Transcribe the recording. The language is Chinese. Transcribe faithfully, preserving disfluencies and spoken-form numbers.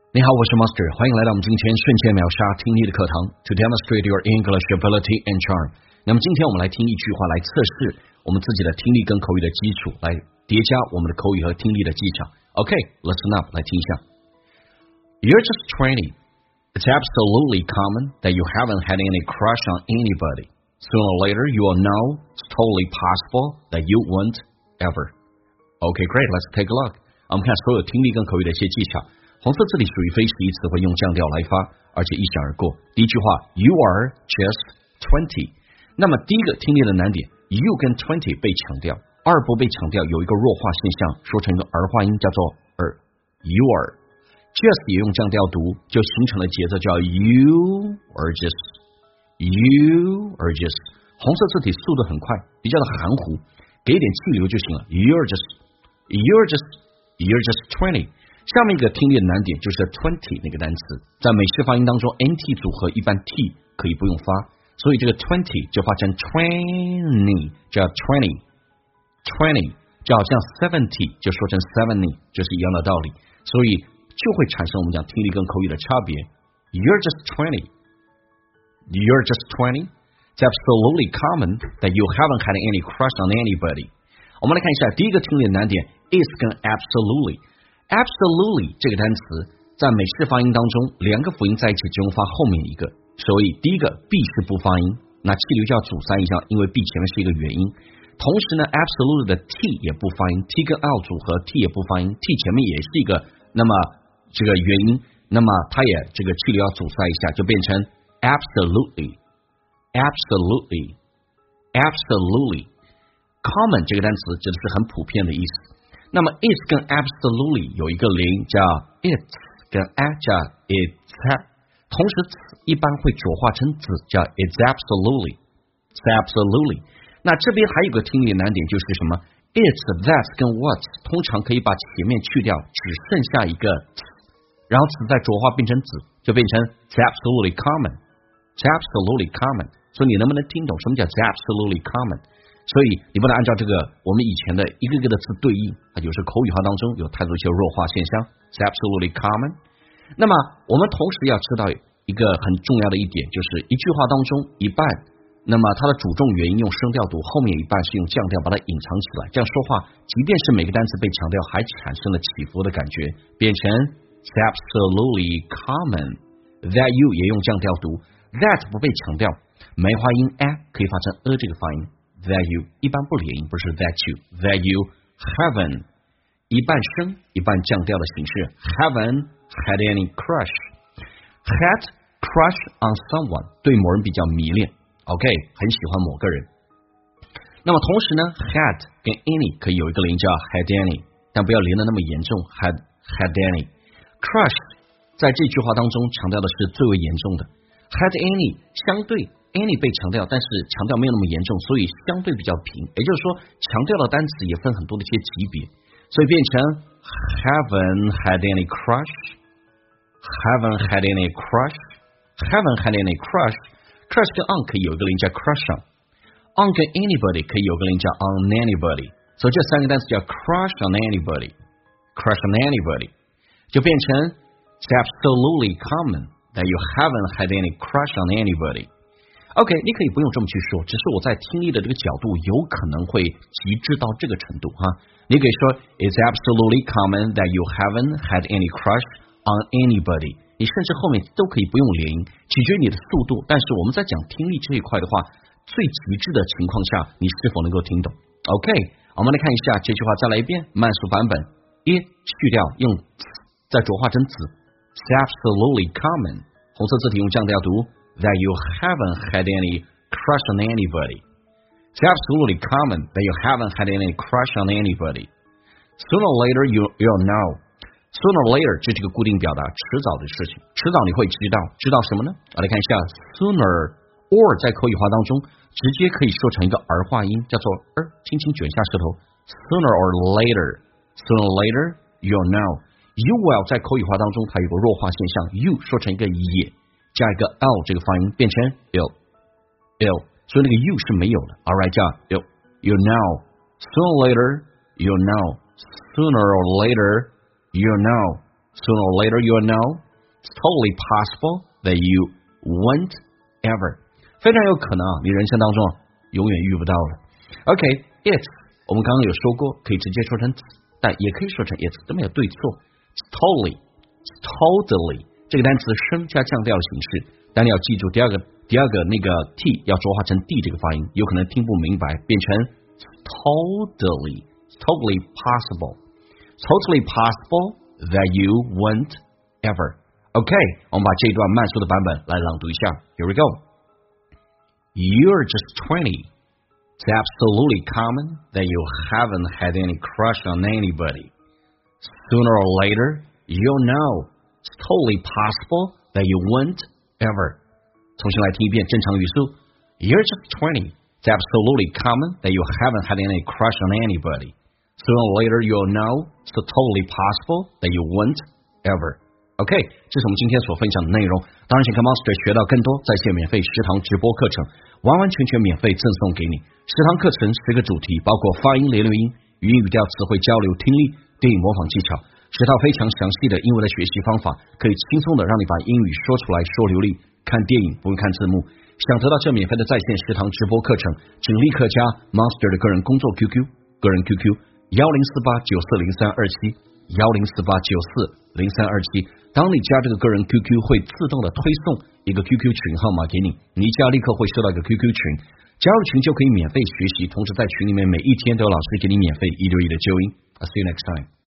你好，我是 Master， 欢迎来到我们今天瞬间秒杀听力的课堂 To demonstrate your English ability and charm。 那么今天我们来听一句话，来测试我们自己的听力跟口语的基础，来叠加我们的口语和听力的技巧。 OK, listen up， 来听一下。 You're just twenty. It's absolutely common that you haven't had any crush on anybody. Sooner or later you will know it's totally possible that you won't ever. OK, great, let's take a look。 我们看所有听力跟口语的一些技巧。红色字体属于非实义词，会用降调来发，而且一闪而过。第一句话 You are just twenty。 那么第一个听力的难点 You 跟twenty 被强调，二不被强调，有一个弱化现象，说成一个儿化音，叫做儿 You are。 Just 也用降调读，就形成了节奏，叫 You are just You are just。 红色字体速度很快，比较的含糊，给一点气流就行了。 You're just You're just You're just twenty。下面一个听力的难点就是 twenty 那个单词，在美式发音当中 nt 组合一般 t 可以不用发，所以这个 twenty 就发成 twenty， 叫 twenty twenty， 就好像 seventy 就说成 seventy， 就是一样的道理，所以就会产生我们讲听力跟口语的差别。 You're just twenty You're just twenty It's absolutely common that you haven't had any crush on anybody。 我们来看一下第一个听力的难点 is 跟 absolutely。Absolutely 这个单词在美式发音当中，两个辅音在一起只用发后面一个，所以第一个 B 是不发音，那气流就要阻塞一下，因为 B 前面是一个元音。同时呢 absolute 的 T 也不发音， T 跟 L 组合 T 也不发音， T 前面也是一个那么这个元音，那么它也这个气流要阻塞一下，就变成 absolutely absolutely absolutely。 Common 这个单词指的是很普遍的意思。那么 is 跟 absolutely 有一个零叫 it's 跟 a 叫 it's， 同时词一般会浊化成子，叫 it's absolutely it's absolutely。 那这边还有个听力难点就是什么 it's that 跟 what 通常可以把前面去掉，只剩下一个词，然后词再浊化变成子，就变成 it's absolutely common it's absolutely common。 所以你能不能听懂什么叫 it's absolutely common？所以你不能按照这个我们以前的一个个的字对应，它有时口语化当中有太多一些弱化现象。 It's absolutely common。 那么我们同时要知道一个很重要的一点，就是一句话当中一半，那么它的主动元音用声调读，后面一半是用降调把它隐藏起来，这样说话即便是每个单词被强调还产生了起伏的感觉，变成 It's absolutely common。 That you 也用降调读， That 不被强调，梅花音 a 可以发成 a 这个发音。That you 一般不连音，不是 that you that you haven't 一半升一半降调的形式 haven't had any crush had crush on someone 对某人比较迷恋 OK 很喜欢某个人。那么同时呢 had 跟 any 可以有一个连叫 had any， 但不要连得那么严重 had had any。 crush 在这句话当中强调的是最为严重的， had any 相对any 被强调，但是强调没有那么严重，所以相对比较平，也就是说强调的单词也分很多的一些级别，所以变成 haven't had any crush haven't had any crush haven't had any crush crush 跟 on 可以有一个零叫 crush on on 跟 anybody 可以有个零叫 on anybody， 所以这三个单词叫 crush on anybody crush on anybody， 就变成 it's absolutely common that you haven't had any crush on anybody。OK， 你可以不用这么去说，只是我在听力的这个角度有可能会极致到这个程度哈。你可以说 It's absolutely common that you haven't had any crush on anybody。 你甚至后面都可以不用连音，取决于你的速度。但是我们在讲听力这一块的话，最极致的情况下，你是否能够听懂 ？OK， 我们来看一下这句话，再来一遍慢速版本。it 去掉，用再浊化成子 ，It's absolutely common。红色字体用降调读。That you haven't had any crush on anybody. It's absolutely common that you haven't had any crush on anybody. Sooner or later you, you'll know. Sooner or later 这是个固定表达，迟早的事情，迟早你会知道，知道什么呢？我来看一下 sooner or 在口语化当中直接可以说成一个儿化音，叫做儿，轻轻卷下舌头。Sooner or later, sooner or later you'll know. You will 在口语化当中它有个弱化现象 ，you 说成一个也。加一个 l 这个发音变成 ill ill， 所以那个 u 是没有的 alright 叫 ill you know sooner or later you know sooner or later you know Sooner or later you'll know it's totally possible that you won't ever. 非常有可能啊，你人生当中永远遇不到了。OK, it's 我们刚刚有说过，可以直接说成 it's, 但也可以说成 it's， 都没有对错。It's totally, it's totally 这个单词升加降调形式，但你要记住第二个第二个那个 t 要浊化成 d 这个发音，有可能听不明白，变成 totally, totally possible, totally possible that you won't ever. OK, 我们把这一段慢速的版本来朗读一下。Here we go. You're just twenty. It's absolutely common that you haven't had any crush on anybody. Sooner or later, you'll know it's totally possible that you won't ever. 重新来听一遍正常语速。You're just twenty. It's absolutely common that you haven't had any crush on anybody. Sooner or later, you'll know it's totally possible that you won't ever. OK, 这是我们今天所分享的内容。当然想跟 Monster 学到更多在线免费十堂直播课程，完完全全免费赠送给你。十堂课程十个主题，包括发音、连留音、语音语调、词汇交流、听力、电影模仿技巧，十套非常详细的英文的学习方法，可以轻松的让你把英语说出来，说流利。看电影不用看字幕。想得到这免费的在线十堂直播课程，请立刻加 Monster 的个人工作 Q Q， 个人 Q Q 幺零四八九四零三二七幺零四八九四零三二七。当你加这个个人 Q Q 会自动的推送一个 Q Q 群号码给你，你一加立刻会收到一个 Q Q 群，加入群就可以免费学习，同时在群里面每一天都有老师给你免费一对一的纠音。I'll see you next time.